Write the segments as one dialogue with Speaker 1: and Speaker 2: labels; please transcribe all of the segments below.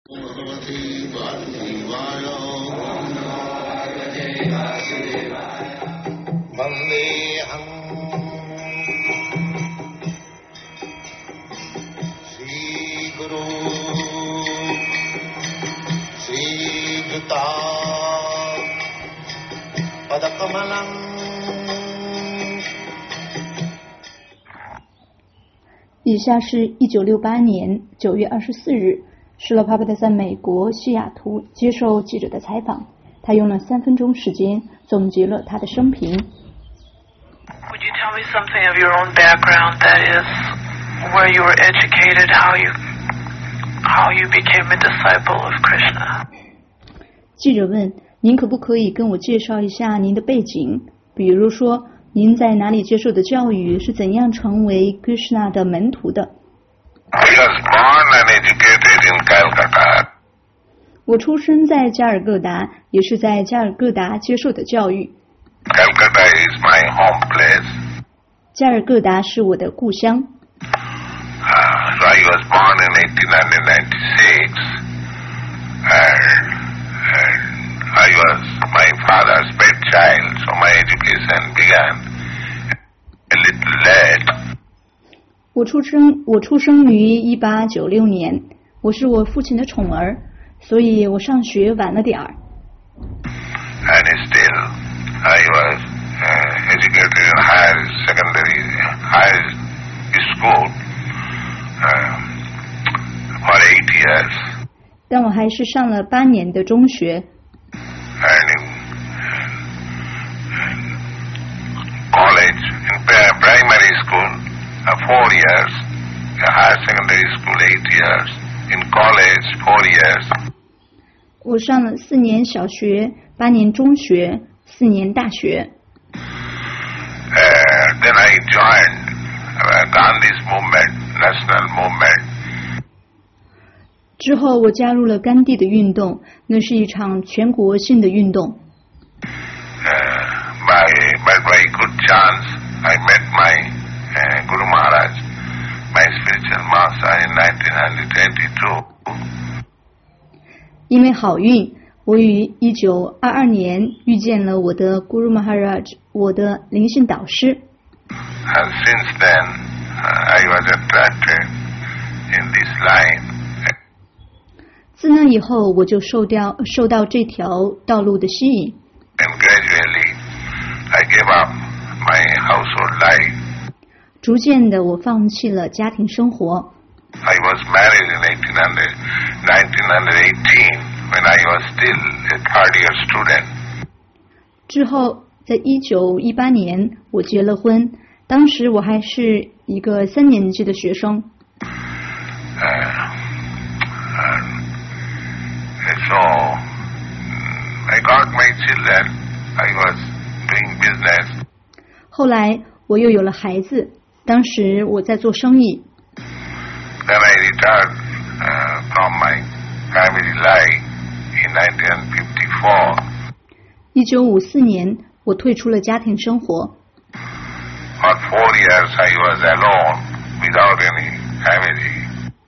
Speaker 1: 以下是1968年9月24日，施罗帕帕特在美国西雅图接受记者的采访。他用了3分钟时间总结了他的生平。
Speaker 2: Would you tell me something of your own background, that is, where you were educated, how you became a disciple of Krishna?
Speaker 1: 记者问：“您可不可以跟我介绍一下您的背景？比如说，您在哪里接受的教育，是怎样成为 Krishna 的门徒的？”
Speaker 3: I was born and educated in Calcutta.
Speaker 1: 我出生在加尔各答，也是在加尔各答接受的教育。
Speaker 3: Calcutta is my home place.
Speaker 1: 加尔各答是我的故乡。
Speaker 3: So I was born in 1896, and I was my father's pet child, so my education began a little late.
Speaker 1: 我出生于1896年，我是我父亲的宠儿，所以我上学晚了点儿。
Speaker 3: And still, I was educated in higher school for 8 years.
Speaker 1: 但我还是上了8年的中学。
Speaker 3: And in college, in primary school, 4 years. Higher secondary school, 8 years. In college, 4 years.
Speaker 1: 我上了4年小学，8年中学，4年大学。
Speaker 3: Then I joined Gandhi's movement, national movement.
Speaker 1: 之后我加入了甘地的运动，那是一场全国性的运动。
Speaker 3: By good chance, I met my Guru Maharaj, my spiritual master, in 1922.
Speaker 1: 因为好运，我于1922年遇见了我的 Guru Maharaj， 我的灵性导师。
Speaker 3: And since then, I was attracted in this line.
Speaker 1: 自那以后，我就受到这条道路的吸引。
Speaker 3: And gradually, I gave up my household life.
Speaker 1: 逐渐的，我放弃了家庭生活。
Speaker 3: I was married in 1918 when I was still a third-year student.
Speaker 1: 之后，在1918年，我结了婚，当时我还是一个3年级的学生。
Speaker 3: So I got my children. I was doing business.
Speaker 1: 后来我又有了孩子，当时我在做生意。
Speaker 3: Then I retired from my family life in 1954.
Speaker 1: 1954年，我退出了家庭生活。
Speaker 3: For 4 years, I was alone without any family.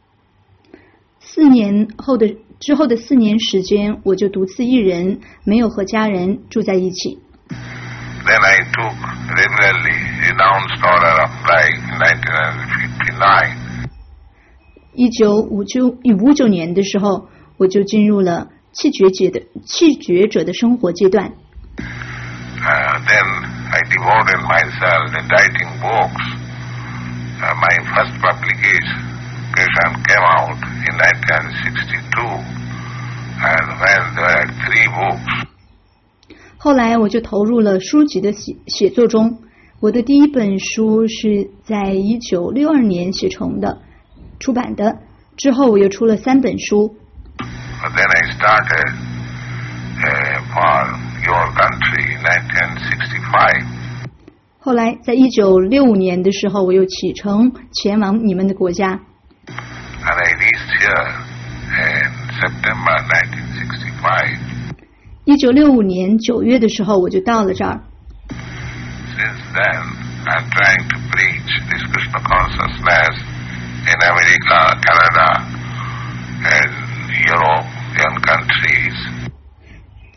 Speaker 1: 之后的4年时间，我就独自一人，没有和家人住在一起。
Speaker 3: Then I took regularly renounced order of life in 1959.
Speaker 1: 1959年的时候，我就进入了弃绝者的生活阶段。
Speaker 3: Then I devoted myself to writing books. My first publication came out in 1962, and when there were 3 books.
Speaker 1: 后来我就投入了书籍的写作中。我的第一本书是在1962年写成的，出版的。之后我又出了3本书。
Speaker 3: Then I started for your country in 1965.
Speaker 1: 后来在1965年的时候，我又启程前往你们的国家。
Speaker 3: And I reached here in September 1965.
Speaker 1: 1965年9月的时候，我就到了这儿。
Speaker 3: Since then, I'm trying to preach this Krishna consciousness in America, Canada, and Europe.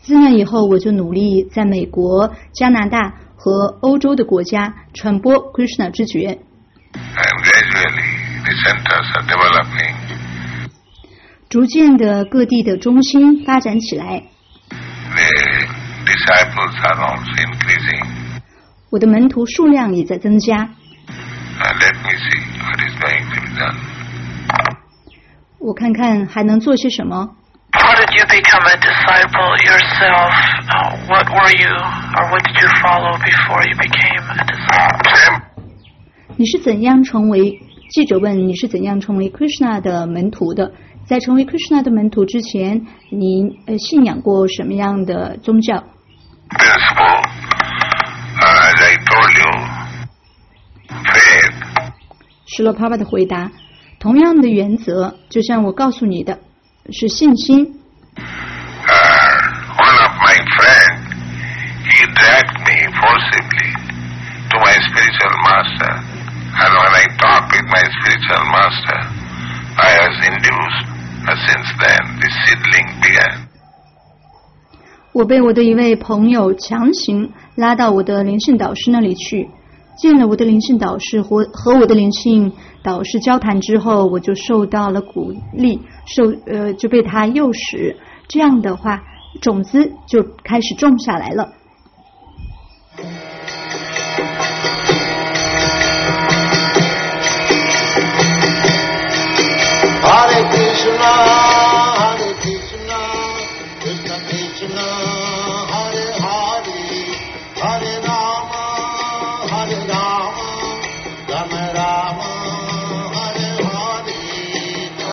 Speaker 1: 自那以后，我就努力在美国、加拿大和欧洲的国家传播 Krishna 知觉。
Speaker 3: And gradually the centers are developing.
Speaker 1: 逐渐的，各地的中心发展起来。
Speaker 3: The disciples are also increasing.
Speaker 1: 我的门徒数量也在增加。
Speaker 3: Let me see what is going to be done.
Speaker 1: 我看看还能做些什么。
Speaker 2: How did you become a disciple yourself? What were you, or what did you follow before you became a disciple?
Speaker 1: 你是怎样成为？记者问你是怎样成为 Krishna 的门徒的？在成为 Krishna 的门徒之前，你信仰过什么样的宗教？
Speaker 3: Principle, as I told you, faith.
Speaker 1: 施罗帕帕的回答，同样的原则，就像我告诉你的，是信心。
Speaker 3: One of my friends, he dragged me forcibly to my spiritual master. And when I talked with my spiritual master, I was induced. Since then, the seedling began.
Speaker 1: 我被我的一位朋友强行拉到我的灵性导师那里去，见了我的灵性导师和我的灵性导师交谈之后，我就受到了鼓励，就被他诱使，这样的话，种子就开始种下来了。
Speaker 4: Hare Krishna